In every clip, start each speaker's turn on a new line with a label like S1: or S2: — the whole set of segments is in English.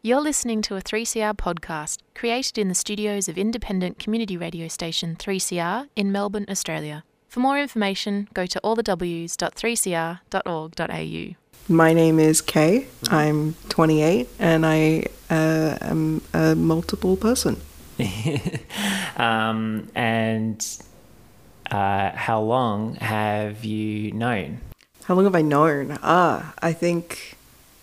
S1: You're listening to a 3CR podcast created in the studios of independent community radio station 3CR in Melbourne, Australia. For more information, go to allthews.3cr.org.au.
S2: My name is Kay. I'm 28 and I am a multiple person.
S3: How long have you known?
S2: How long have I known? I think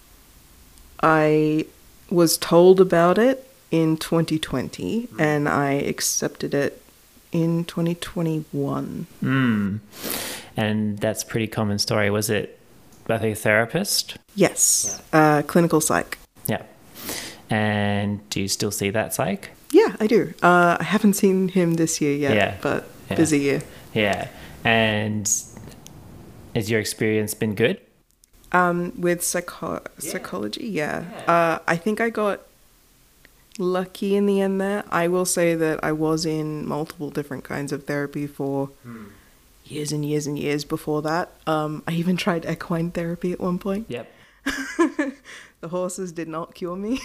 S2: I was told about it in 2020 and I accepted it in 2021.
S3: And that's a pretty common story. Was it by a therapist?
S2: Yes, clinical psych.
S3: Yeah. And do you still see that psych?
S2: Yeah, I do. I haven't seen him this year yet, but busy year.
S3: Yeah. And has your experience been good?
S2: With psychology, yeah. I think I got lucky in the end there. I will say that I was in multiple different kinds of therapy for years and years and years before that. I even tried equine therapy at one point.
S3: Yep.
S2: The horses did not cure me.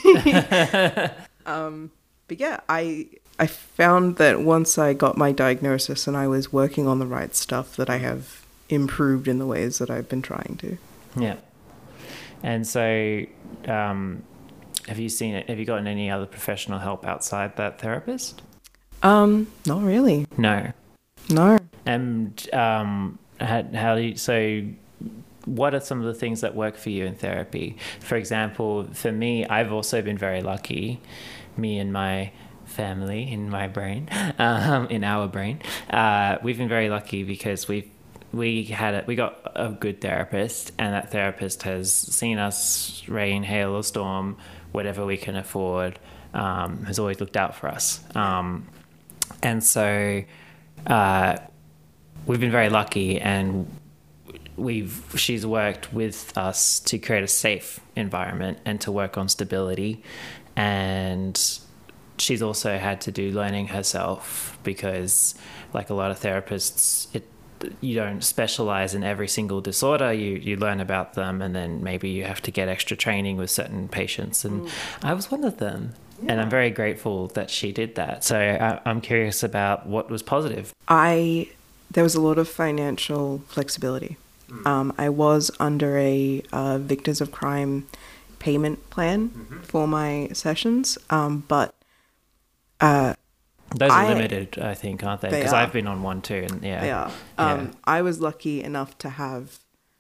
S2: But yeah, I found that once I got my diagnosis and I was working on the right stuff, that I have improved in the ways that I've been trying to.
S3: Yeah. And so, have you seen it? Have you gotten any other professional help outside that therapist?
S2: Not really.
S3: No. And how do you? So, what are some of the things that work for you in therapy? For example, for me, I've also been very lucky. Me and my family, in my brain, in our brain, we've been very lucky because we got a good therapist, and that therapist has seen us rain, hail, or storm, whatever we can afford, has always looked out for us. And so we've been very lucky, and she's worked with us to create a safe environment and to work on stability. And she's also had to do learning herself because, like a lot of therapists, you don't specialize in every single disorder. You learn about them, and then maybe you have to get extra training with certain patients. And I was one of them. Yeah. And I'm very grateful that she did that. So I'm curious about what was positive.
S2: There was a lot of financial flexibility. I was under a Victims of Crime payment plan for my sessions, but
S3: those are limited, I think, aren't they? Because I've been on one too, and
S2: they are. I was lucky enough to have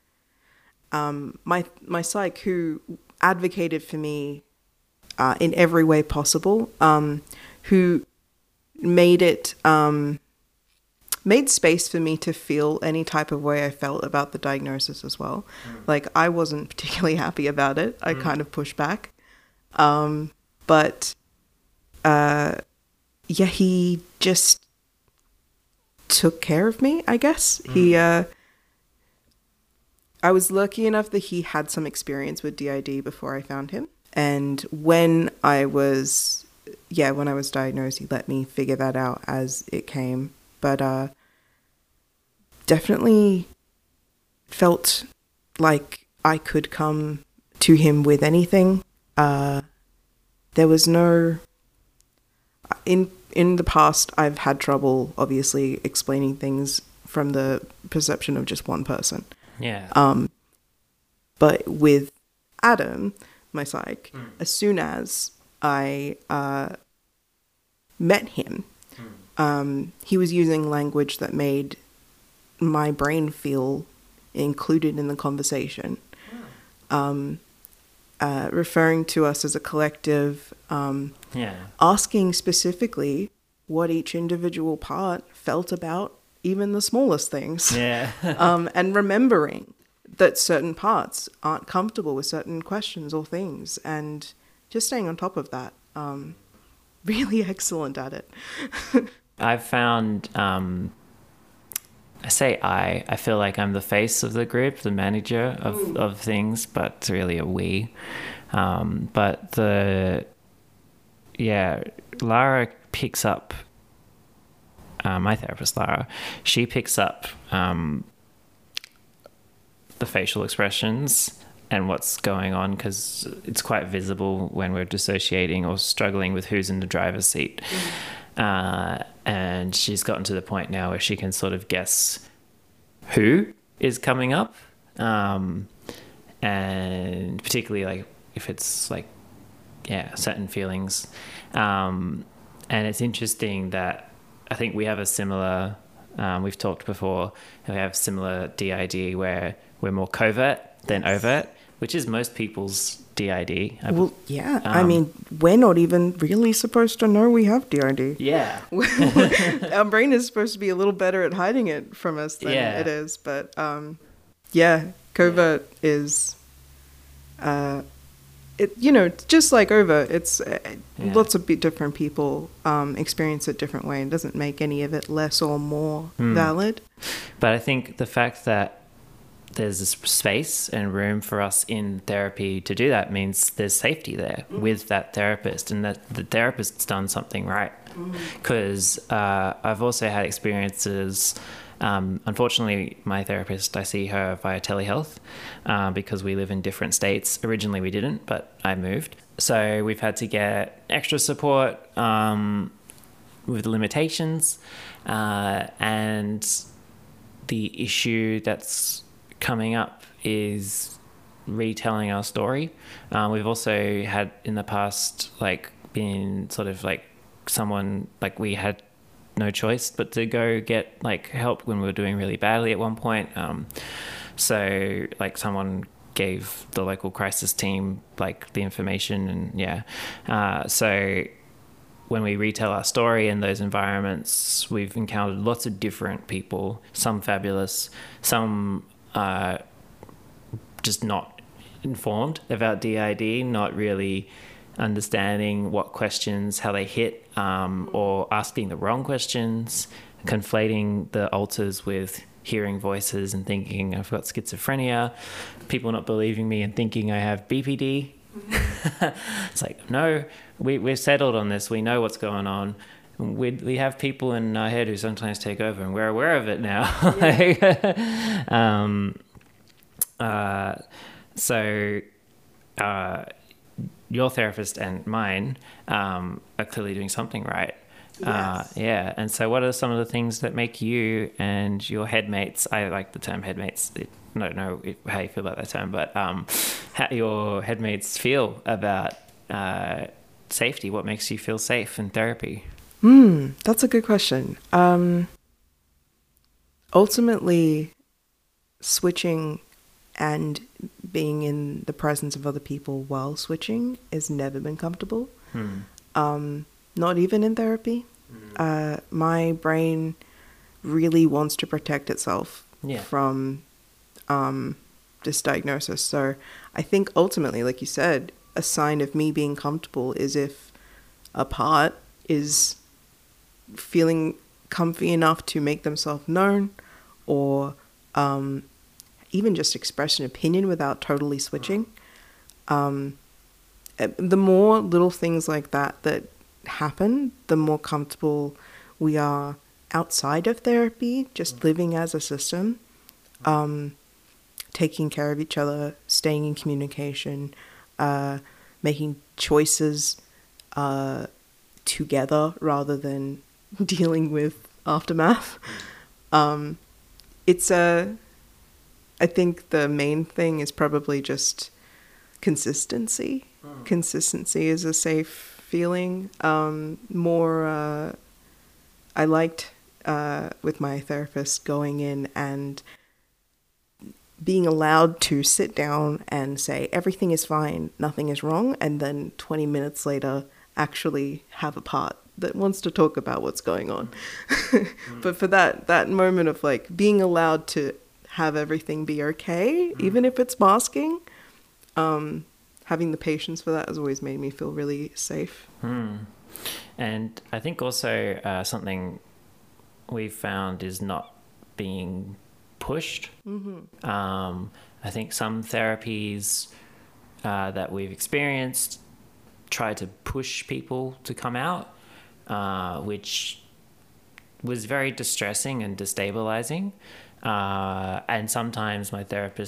S2: my psych, who advocated for me in every way possible, who made space for me to feel any type of way I felt about the diagnosis as well. Like, I wasn't particularly happy about it. I kind of pushed back. But he just took care of me, I guess. I was lucky enough that he had some experience with DID before I found him. And when I was diagnosed, he let me figure that out as it came. But definitely felt like I could come to him with anything. There was no... In the past, I've had trouble, obviously, explaining things from the perception of just one person.
S3: Yeah.
S2: But with Adam, my psych, as soon as I met him, he was using language that made my brain feel included in the conversation. Referring to us as a collective, asking specifically what each individual part felt about even the smallest things. And remembering that certain parts aren't comfortable with certain questions or things, and just staying on top of that. Really excellent at it.
S3: I've found, I feel like I'm the face of the group, the manager of things, but it's really a we. But Lara picks up, my therapist, Lara, she picks up the facial expressions and what's going on, because it's quite visible when we're dissociating or struggling with who's in the driver's seat. And she's gotten to the point now where she can sort of guess who is coming up, and particularly like if it's like certain feelings, and it's interesting that I think we have a similar we've talked before, we have similar DID where we're more covert than overt, which is most people's DID.
S2: I mean, we're not even really supposed to know we have DID.
S3: Yeah.
S2: Our brain is supposed to be a little better at hiding it from us than it is. But, covert is, just like overt, it's lots of different people experience it different way. It doesn't make any of it less or more valid.
S3: But I think the fact that there's a space and room for us in therapy to do that means there's safety there with that therapist, and that the therapist's done something right. Because I've also had experiences, unfortunately my therapist, I see her via telehealth because we live in different states. Originally we didn't, but I moved. So we've had to get extra support with limitations, and the issue that's coming up is retelling our story. We've also had in the past been sort of someone we had no choice but to go get help when we were doing really badly at one point. So someone gave the local crisis team the information, and so when we retell our story in those environments, we've encountered lots of different people, some fabulous, some just not informed about DID, not really understanding what questions, how they hit, or asking the wrong questions, conflating the alters with hearing voices and thinking I've got schizophrenia, people not believing me and thinking I have BPD. It's no, we're settled on this, we know what's going on. We have people in our head who sometimes take over, and we're aware of it now. So your therapist and mine are clearly doing something right.
S2: Yes.
S3: And so what are some of the things that make you and your headmates, I like the term headmates, I don't know how you feel about that term, but how your headmates feel about safety? What makes you feel safe in therapy?
S2: That's a good question. Ultimately, switching and being in the presence of other people while switching has never been comfortable. Not even in therapy. My brain really wants to protect itself from this diagnosis. So I think ultimately, like you said, a sign of me being comfortable is if a part is feeling comfy enough to make themselves known, or even just express an opinion without totally switching. The more little things like that happen, the more comfortable we are outside of therapy, just living as a system, taking care of each other, staying in communication, making choices together rather than dealing with aftermath. I think the main thing is probably just consistency. Consistency is a safe feeling. I liked with my therapist going in and being allowed to sit down and say everything is fine, nothing is wrong, and then 20 minutes later actually have a part that wants to talk about what's going on. But for that moment of being allowed to have everything be okay, even if it's masking, having the patience for that has always made me feel really safe.
S3: And I think also something we've found is not being pushed. I think some therapies that we've experienced try to push people to come out, which was very distressing and destabilizing. And sometimes my therapist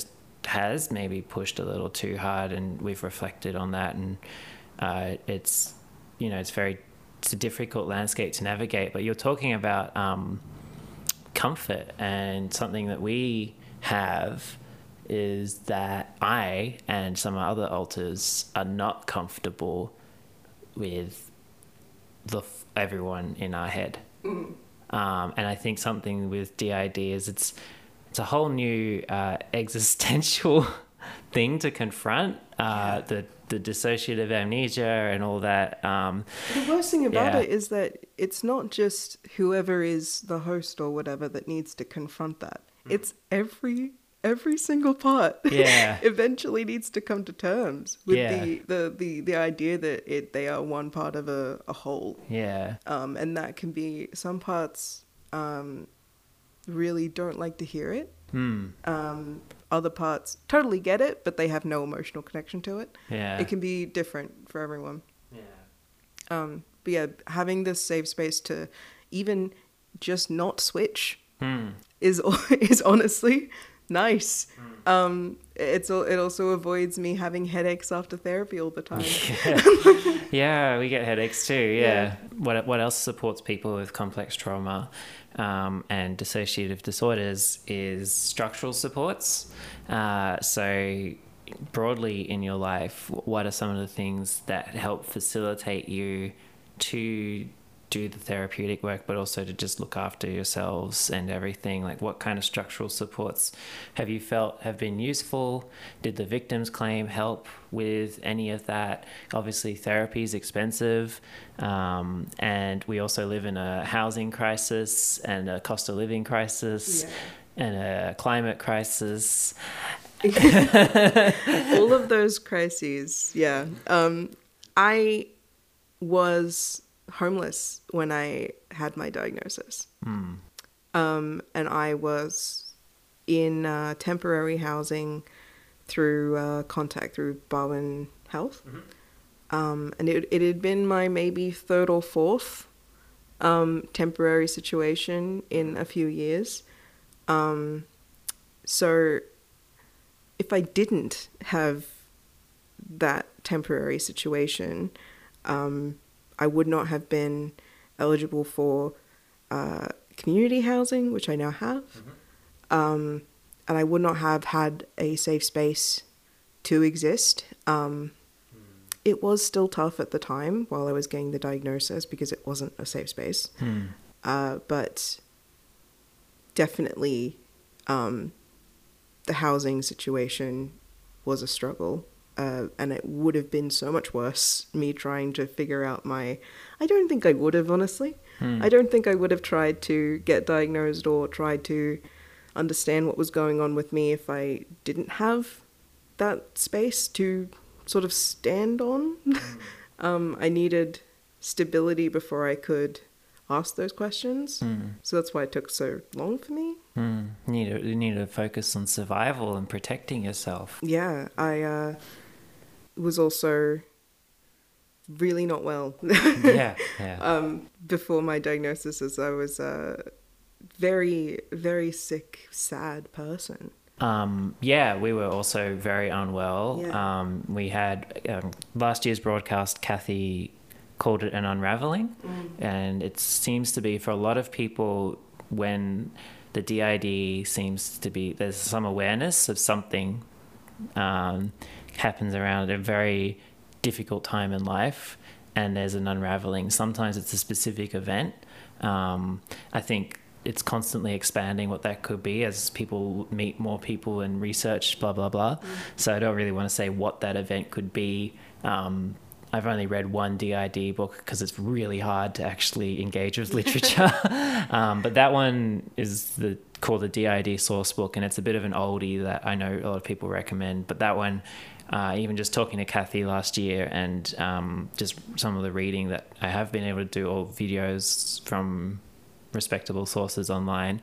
S3: has maybe pushed a little too hard, and we've reflected on that, and it's a difficult landscape to navigate. But you're talking about comfort, and something that we have is that I and some other alters are not comfortable with everyone in our head. And I think something with DID is it's a whole new existential thing to confront, the dissociative amnesia and all that.
S2: The worst thing about it is that it's not just whoever is the host or whatever that needs to confront that. It's every single part eventually needs to come to terms with the idea that they are one part of a whole. And that can be, some parts really don't like to hear it. Other parts totally get it, but they have no emotional connection to it. It can be different for everyone. But yeah, having this safe space to even just not switch is honestly nice. It also avoids me having headaches after therapy all the time.
S3: Yeah, we get headaches too. What else supports people with complex trauma and dissociative disorders is structural supports. So broadly in your life, what are some of the things that help facilitate you to do the therapeutic work, but also to just look after yourselves and everything? Like, what kind of structural supports have you felt have been useful? Did the victims claim help with any of that? Obviously therapy is expensive, and we also live in a housing crisis and a cost of living crisis and a climate crisis.
S2: All of those crises. I was homeless when I had my diagnosis. And I was in temporary housing through contact through Barwon Health. And it had been my maybe third or fourth temporary situation in a few years. So if I didn't have that temporary situation, I would not have been eligible for community housing, which I now have. And I would not have had a safe space to exist. It was still tough at the time while I was getting the diagnosis because it wasn't a safe space. But definitely the housing situation was a struggle. And it would have been so much worse, me trying to figure out I don't think I would have, honestly. I don't think I would have tried to get diagnosed or tried to understand what was going on with me if I didn't have that space to sort of stand on. I needed stability before I could ask those questions. So that's why it took so long for me.
S3: You need to focus on survival and protecting yourself.
S2: Yeah, I was also really not well. Before my diagnosis, as I was a very, very sick, sad person.
S3: We were also very unwell. We had last year's broadcast, Kathy called it an unraveling, and it seems to be for a lot of people when the DID seems to be, there's some awareness of something happens around a very difficult time in life, and there's an unraveling. Sometimes it's a specific event. I think it's constantly expanding what that could be as people meet more people and research, blah, blah, blah. So I don't really want to say what that event could be. I've only read one DID book because it's really hard to actually engage with literature. But that one is called the DID Source Book, and it's a bit of an oldie that I know a lot of people recommend. But that one, even just talking to Kathy last year and just some of the reading that I have been able to do, or videos from respectable sources online,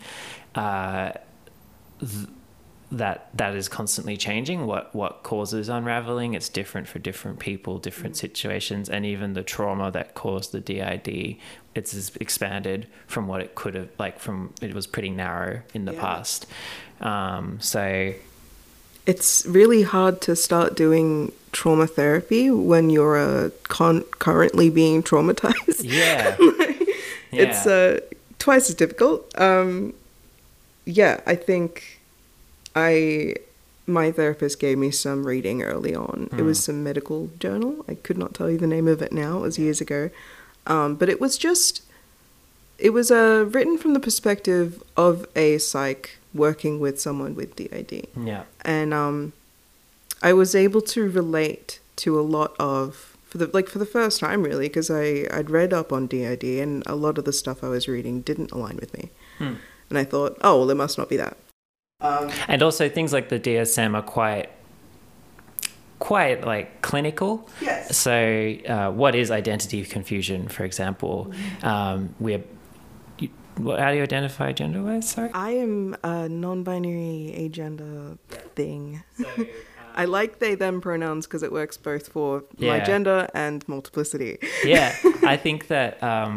S3: that is constantly changing. What causes unraveling? It's different for different people, different situations, and even the trauma that caused the DID, it's expanded from what it could have, it was pretty narrow in the past. So
S2: it's really hard to start doing trauma therapy when you're currently being traumatized.
S3: Yeah.
S2: It's twice as difficult. I think my therapist gave me some reading early on. It was some medical journal. I could not tell you the name of it now. It was years ago. But it was written from the perspective of a psych working with someone with DID.
S3: Yeah.
S2: And I was able to relate to a lot of, for the first time really, because I'd read up on DID and a lot of the stuff I was reading didn't align with me. And I thought, oh, well, it must not be that.
S3: And also things like the DSM are quite like clinical.
S2: Yes.
S3: So what is identity confusion, for example? How do you identify gender-wise? Sorry?
S2: I am a non-binary agender thing. So, I like they, them pronouns because it works both for my gender and multiplicity.
S3: Yeah, I think that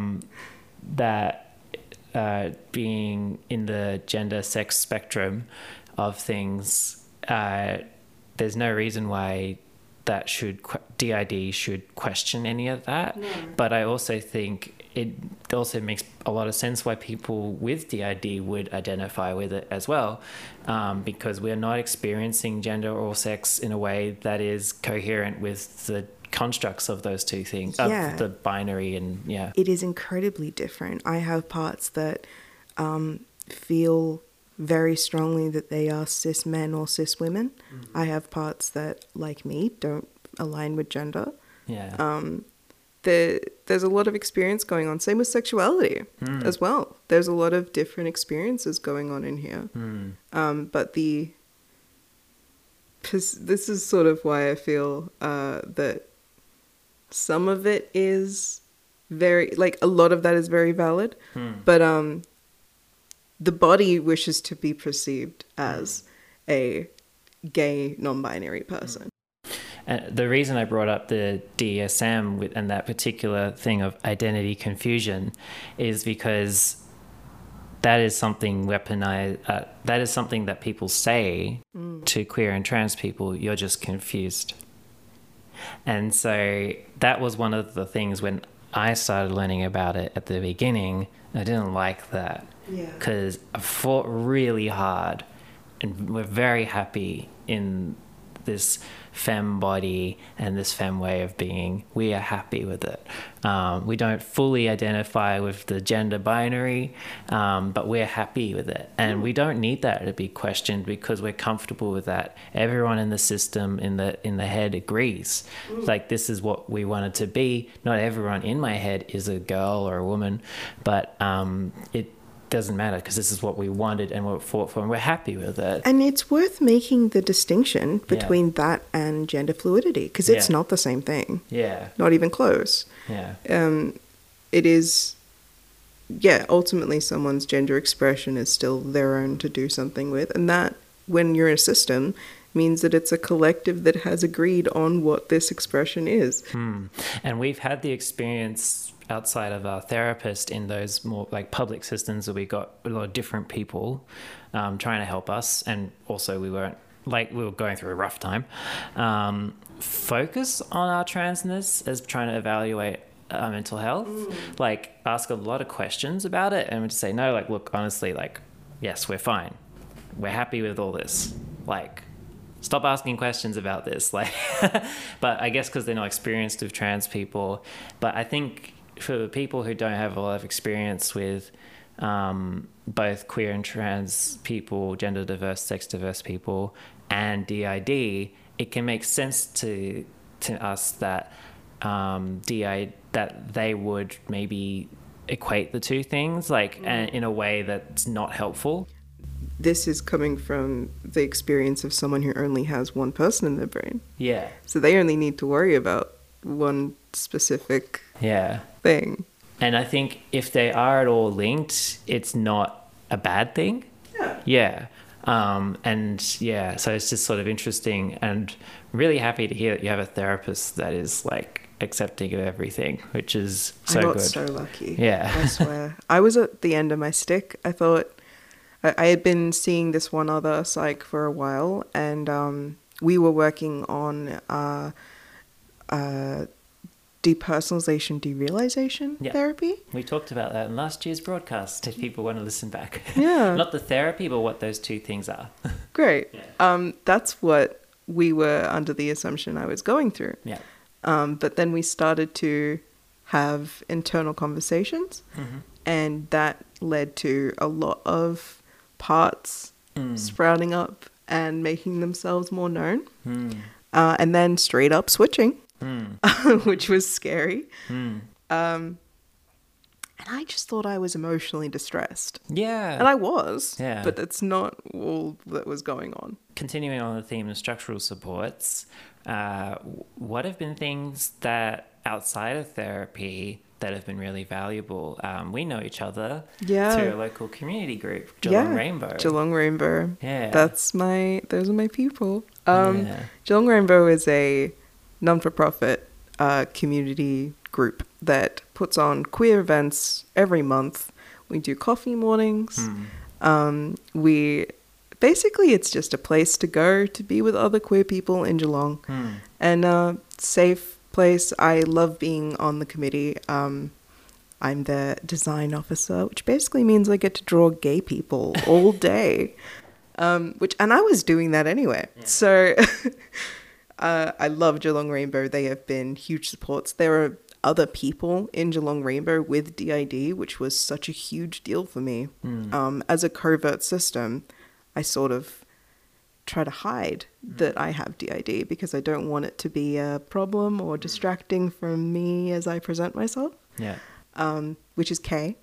S3: being in the gender sex spectrum of things, there's no reason why that DID should question any of that. No. But I also think it also makes a lot of sense why people with DID would identify with it as well, because we're not experiencing gender or sex in a way that is coherent with the constructs of those two things, of the binary. And
S2: it is incredibly different. I have parts that feel very strongly that they are cis men or cis women. I have parts that, like me, don't align with gender. There's a lot of experience going on. Same with sexuality as well. There's a lot of different experiences going on in here. But this is sort of why I feel that some of it is very, like, a lot of that is very valid. But the body wishes to be perceived as a gay, non-binary person.
S3: And the reason I brought up the DSM and that particular thing of identity confusion is because that is something weaponized. That is something that people say to queer and trans people. You're just confused. And so that was one of the things when I started learning about it at the beginning. I didn't like that because I fought really hard, and we're very happy in this femme body and this femme way of being. We are happy with it. We don't fully identify with the gender binary, but we're happy with it. And we don't need that to be questioned because we're comfortable with that. Everyone in the system, in the head agrees. Like, this is what we want it to be. Not everyone in my head is a girl or a woman, but it doesn't matter because this is what we wanted and what we fought for, and we're happy with it.
S2: And it's worth making the distinction between that and gender fluidity, because it's not the same thing. Not even close. It is, ultimately someone's gender expression is still their own to do something with, and that, when you're in a system, means that it's a collective that has agreed on what this expression is.
S3: And we've had the experience outside of our therapist in those more like public systems where we got a lot of different people trying to help us, and also we were going through a rough time, focus on our transness as trying to evaluate our mental health, like ask a lot of questions about it, and we'd say, no, like, look, honestly, like, yes, we're fine, we're happy with all this, like, stop asking questions about this, like. But I guess because they're not experienced with trans people. But I think for people who don't have a lot of experience with both queer and trans people, gender diverse, sex diverse people, and DID, it can make sense to us that that they would maybe equate the two things, like, and in a way that's not helpful.
S2: This is coming from the experience of someone who only has one person in their brain. So they only need to worry about one specific thing.
S3: And I think if they are at all linked, it's not a bad thing. So it's just sort of interesting, and really happy to hear that you have a therapist that is like accepting of everything, which is so good.
S2: I got so lucky. I swear. I was at the end of my stick. I thought I had been seeing this one other psych for a while, and we were working on depersonalization, derealization therapy.
S3: We talked about that in last year's broadcast, if people want to listen back.
S2: Yeah.
S3: Not the therapy, but what those two things are.
S2: Great. Yeah. That's what we were under the assumption I was going through.
S3: Yeah.
S2: But then we started to have internal conversations, and that led to a lot of parts sprouting up and making themselves more known. And then straight up switching, which was scary. And I just thought I was emotionally distressed.
S3: Yeah.
S2: And I was. Yeah. But that's not all that was going on.
S3: Continuing on the theme of structural supports, what have been things that outside of therapy that have been really valuable? We know each other through a local community group, Geelong Rainbow.
S2: Geelong Rainbow. Yeah. Those are my people. Geelong Rainbow is a non-for-profit community group that puts on queer events every month. We do coffee mornings. Basically, it's just a place to go to be with other queer people in Geelong. And safe place. I love being on the committee. I'm the design officer, which basically means I get to draw gay people all day. And I was doing that anyway. Yeah. So I love Geelong Rainbow. They have been huge supports. There are other people in Geelong Rainbow with DID, which was such a huge deal for me. As a covert system, I sort of try to hide that I have DID because I don't want it to be a problem or distracting from me as I present myself.
S3: Yeah.
S2: Which is K.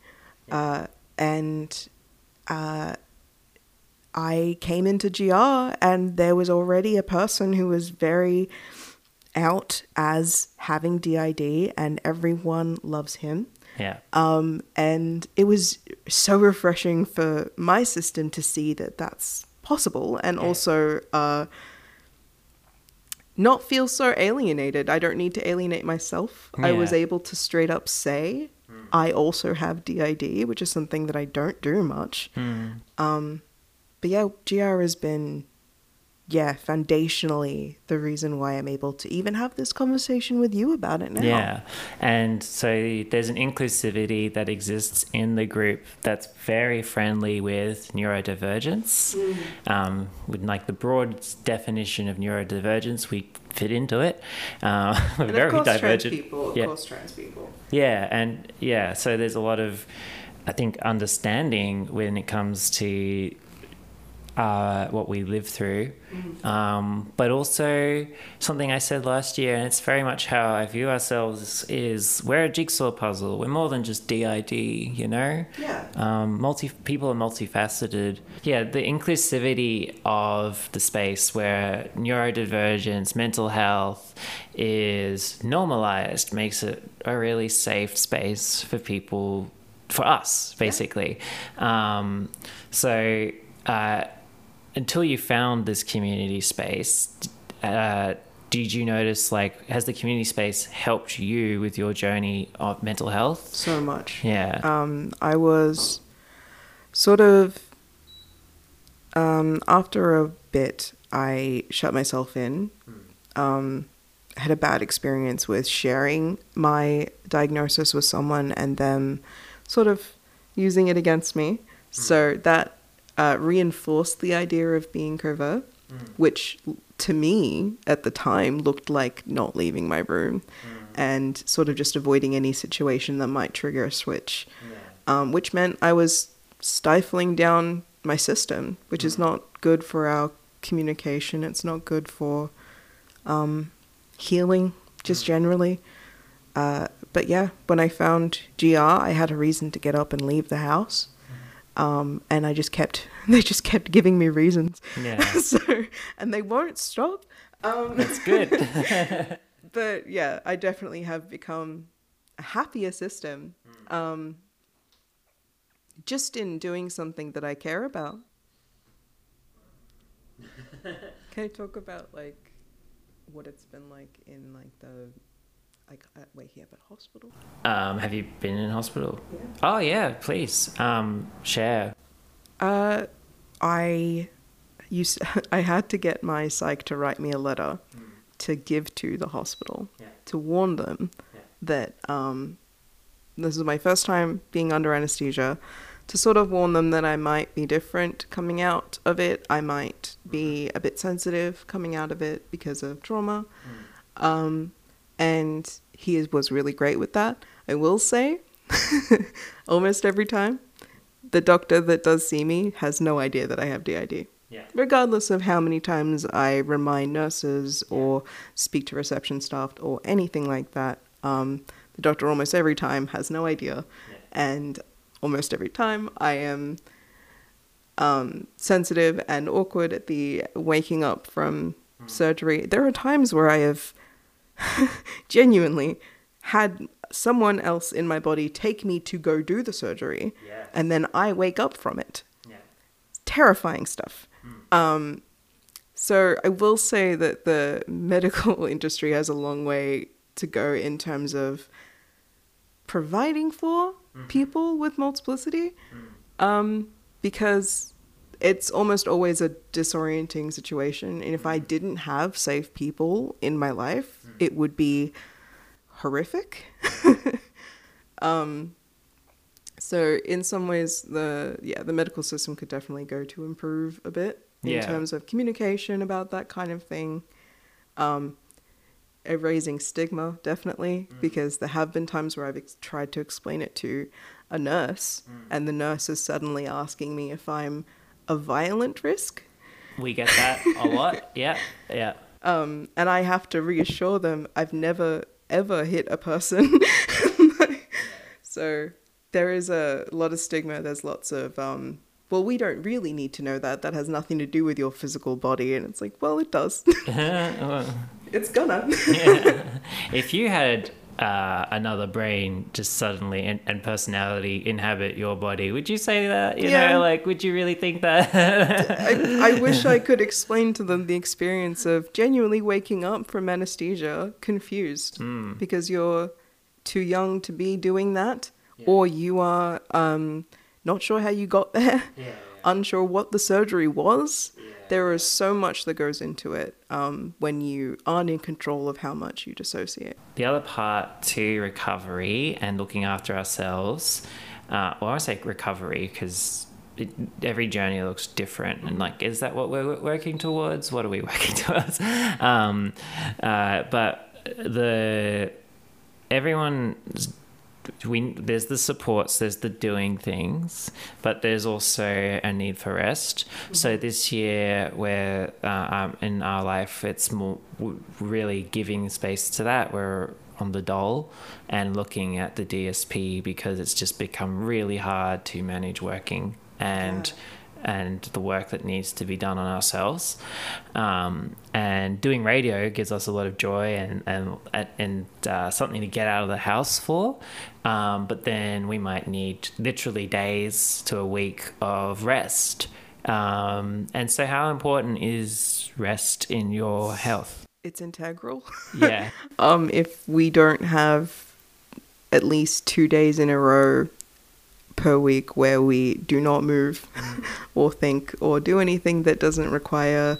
S2: I came into GR and there was already a person who was very out as having DID and everyone loves him.
S3: Yeah.
S2: And it was so refreshing for my system to see that that's possible and also not feel so alienated. I don't need to alienate myself. Yeah. I was able to straight up say I also have DID, which is something that I don't do much. But yeah, GR has been, foundationally the reason why I'm able to even have this conversation with you about it now.
S3: Yeah, and so there's an inclusivity that exists in the group that's very friendly with neurodivergence. With like the broad definition of neurodivergence, we fit into it. We're very divergent.
S2: Of course, trans people.
S3: Yeah, and so there's a lot of, I think, understanding when it comes to what we live through, but also something I said last year, and it's very much how I view ourselves, is we're a jigsaw puzzle. We're more than just DID, you know?
S2: Yeah.
S3: People are multifaceted. Yeah, the inclusivity of the space where neurodivergence, mental health is normalized makes it a really safe space for people, for us, basically. Until you found this community space, did you notice, like, has the community space helped you with your journey of mental health?
S2: So much.
S3: Yeah.
S2: I was sort of, after a bit, I shut myself in. I had a bad experience with sharing my diagnosis with someone and them sort of using it against me. So that reinforced the idea of being covert, which to me at the time looked like not leaving my room and sort of just avoiding any situation that might trigger a switch, which meant I was stifling down my system, which is not good for our communication. It's not good for healing just generally. But yeah, when I found GR, I had a reason to get up and leave the house. And they just kept giving me reasons.
S3: Yeah.
S2: And they won't stop.
S3: That's good.
S2: But yeah, I definitely have become a happier system. Just in doing something that I care about. Can I talk about like what it's been like in like the waking up at hospital?
S3: Have you been in hospital?
S2: Yeah.
S3: Oh yeah, please share.
S2: I had to get my psych to write me a letter to give to the hospital to warn them that this is my first time being under anesthesia, to sort of warn them that I might be different coming out of it. I might be a bit sensitive coming out of it because of trauma. And he was really great with that. I will say, almost every time, the doctor that does see me has no idea that I have DID. Yeah. Regardless of how many times I remind nurses or speak to reception staff or anything like that, the doctor almost every time has no idea. Yeah. And almost every time I am sensitive and awkward at the waking up from surgery. There are times where I have genuinely had someone else in my body take me to go do the surgery, and then I wake up from it. Yeah. Terrifying stuff. So I will say that the medical industry has a long way to go in terms of providing for people with multiplicity, because it's almost always a disorienting situation. And if I didn't have safe people in my life, it would be horrific. So in some ways, the medical system could definitely go to improve a bit in terms of communication about that kind of thing. Raising stigma, definitely, because there have been times where I've tried to explain it to a nurse, and the nurse is suddenly asking me if I'm a violent risk.
S3: We get that a lot. Yeah.
S2: And I have to reassure them I've never ever hit a person. So there is a lot of stigma. There's lots of well, we don't really need to know that. That has nothing to do with your physical body. And it's like, well, it does. It's gonna.
S3: If you had another brain just suddenly and personality inhabit your body, would you say that? You know, like, would you really think that?
S2: I wish I could explain to them the experience of genuinely waking up from anesthesia confused because you're too young to be doing that, or you are not sure how you got there, unsure what the surgery was. There is so much that goes into it when you aren't in control of how much you dissociate.
S3: The other part to recovery and looking after ourselves, well, I say recovery because every journey looks different. And like, is that what we're working towards? What are we working towards? But there's the supports, there's the doing things, but there's also a need for rest. So this year, where in our life, it's more really giving space to that. We're on the dole and looking at the DSP because it's just become really hard to manage working and the work that needs to be done on ourselves. And doing radio gives us a lot of joy and something to get out of the house for. But then we might need literally days to a week of rest. And so how important is rest in your health?
S2: It's integral.
S3: Yeah.
S2: If we don't have at least 2 days in a row per week where we do not move or think or do anything that doesn't require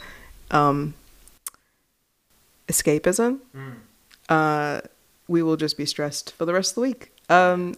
S2: escapism, we will just be stressed for the rest of the week. And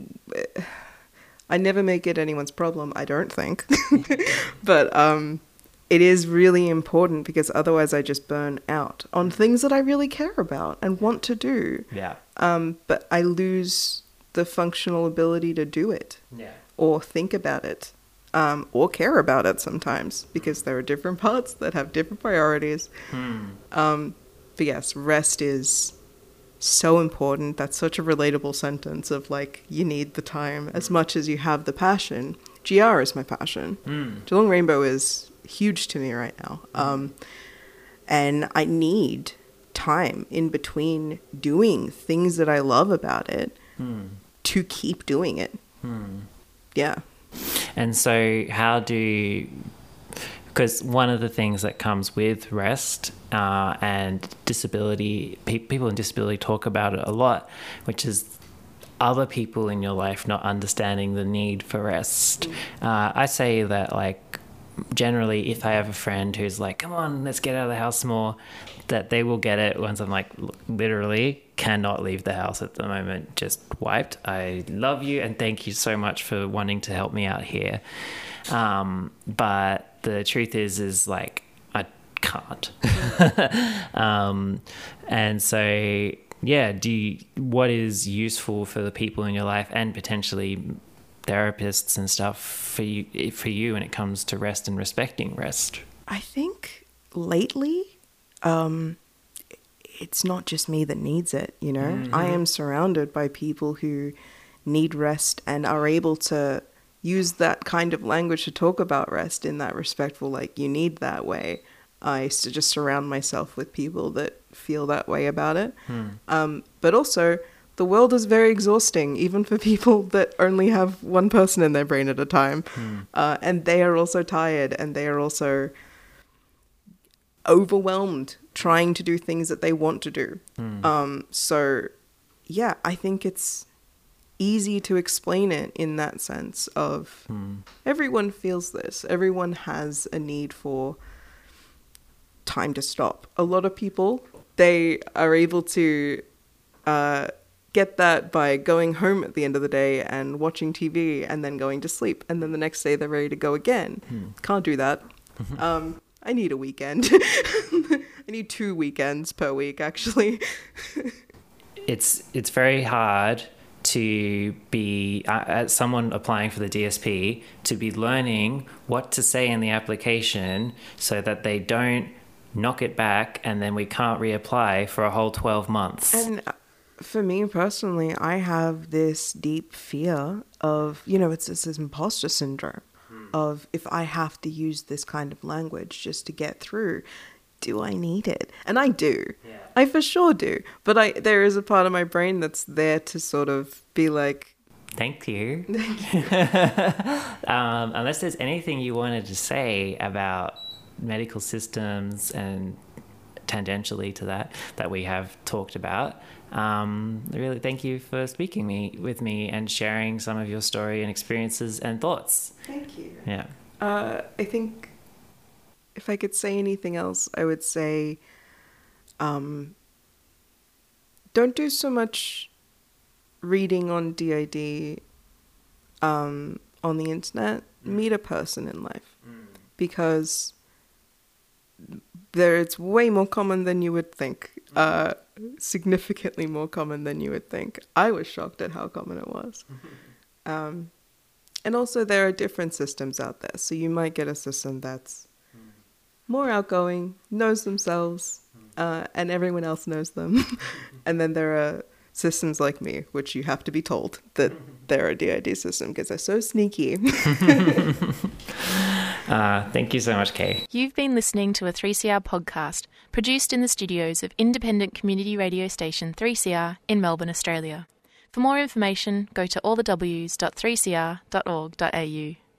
S2: I never make it anyone's problem, I don't think. But it is really important because otherwise I just burn out on things that I really care about and want to do.
S3: Yeah.
S2: But I lose the functional ability to do it, or think about it, or care about it sometimes, because there are different parts that have different priorities. But yes, rest is so important. That's such a relatable sentence of like, you need the time as much as you have the passion. GR is my passion. Geelong Rainbow is huge to me right now. And I need time in between doing things that I love about it to keep doing it. Yeah. And
S3: so because one of the things that comes with rest and disability, people in disability talk about it a lot, which is other people in your life not understanding the need for rest. I say that, like, generally, if I have a friend who's like, come on, let's get out of the house more, that they will get it once I'm like, literally cannot leave the house at the moment, just wiped. I love you and thank you so much for wanting to help me out here. But the truth is like, I can't. And so, yeah, what is useful for the people in your life and potentially therapists and stuff for you when it comes to rest and respecting rest?
S2: I think lately, it's not just me that needs it, you know? Mm-hmm. I am surrounded by people who need rest and are able to use that kind of language to talk about rest in that respectful, like, you need that way. I used to just surround myself with people that feel that way about it. But also, the world is very exhausting, even for people that only have one person in their brain at a time. And they are also tired, and they are also overwhelmed trying to do things that they want to do. So, yeah, I think it's easy to explain it in that sense of everyone feels this. Everyone has a need for time to stop. A lot of people, they are able to get that by going home at the end of the day and watching TV and then going to sleep. And then the next day they're ready to go again. Can't do that. I need a weekend. I need 2 weekends per week, actually.
S3: It's very hard to be, as someone applying for the DSP, to be learning what to say in the application so that they don't knock it back and then we can't reapply for a whole 12 months.
S2: And for me personally, I have this deep fear of, you know, it's this imposter syndrome of, if I have to use this kind of language just to get through, do I need it? And I do. Yeah. I for sure do. But there is a part of my brain that's there to sort of be like,
S3: Thank you. Unless there's anything you wanted to say about medical systems and tangentially to that we have talked about, really thank you for speaking with me and sharing some of your story and experiences and thoughts.
S2: Thank you.
S3: Yeah.
S2: I think if I could say anything else, I would say don't do so much reading on DID on the internet. Meet a person in life, because it's way more common than you would think. Significantly more common than you would think. I was shocked at how common it was. And also there are different systems out there. So you might get a system that's more outgoing, knows themselves, and everyone else knows them. And then there are systems like me, which you have to be told that they're a DID system because they're so sneaky.
S3: Thank you so much, Kay.
S1: You've been listening to a 3CR podcast produced in the studios of independent community radio station 3CR in Melbourne, Australia. For more information, go to allthews.3cr.org.au.